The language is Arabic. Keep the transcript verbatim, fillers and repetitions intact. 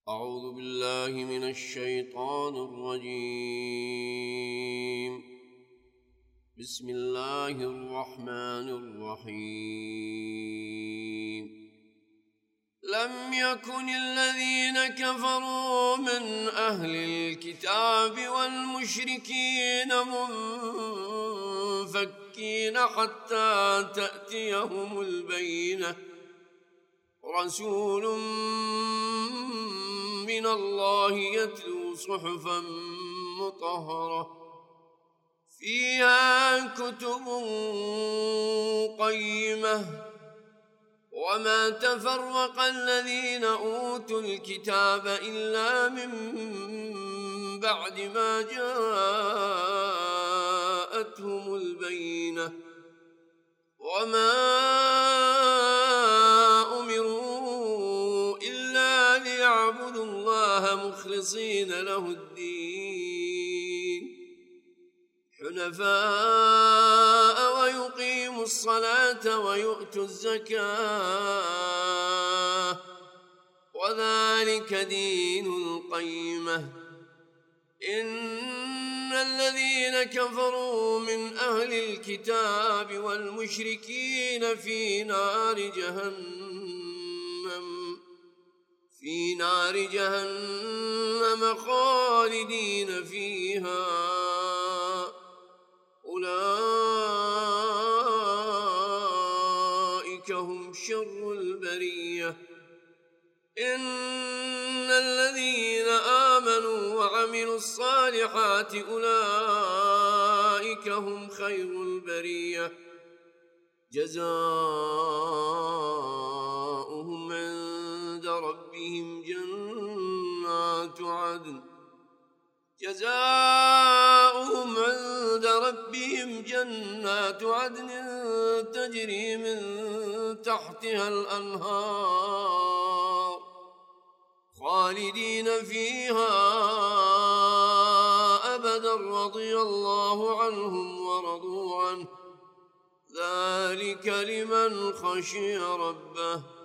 أعوذ بالله من الشيطان الرجيم. بسم الله الرحمن الرحيم. لم يكن الذين كفروا من أهل الكتاب والمشركين منفكين حتى تأتيهم البينة، رسول من الله يتلو صحفا مطهرة فيها كتب قيمة، وما تفرق الذين أوتوا الكتاب إلا من بعد ما جاءتهم البينة، وما أمروا إلا ليعبدوا الله مخلصين له الدين حنفاء ويقيموا الصلاة ويؤتوا الزكاة، وذلك دين القيمة. إن الذين كفروا من أهل الكتاب والمشركين في نار جهنم في نار جهنم خالدين فيها، أولئك هم شر البرية. إن الذين آمنوا وعملوا الصالحات أولئك هم خير البرية، جزاؤهم عند ربهم جنات عدن جزاؤهم عند ربهم جنات عدن تجري من تحتها الأنهار خالدين فيها أبدا، رضي الله عنهم ورضوا عنه، ذلك لمن خشي ربه.